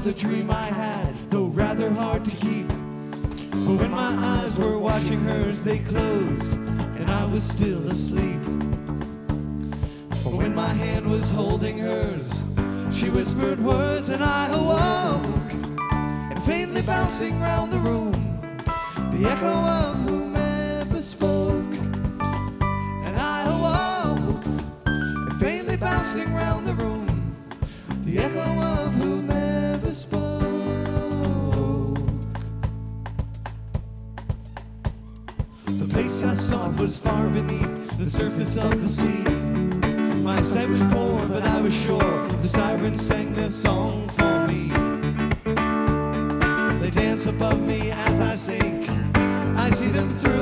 was a dream I had, though rather hard to keep. But when my eyes were watching hers, they closed, and I was still asleep. But when my hand was holding hers, she whispered words and I awoke. And faintly bouncing round the room, the echo of whomever spoke. And I awoke, and faintly bouncing round the room, the echo of whomever spoke. The place I sought was far beneath the surface of the sea. My sight was poor, but I was sure the sirens sang their song for me. They dance above me as I sink. I see them through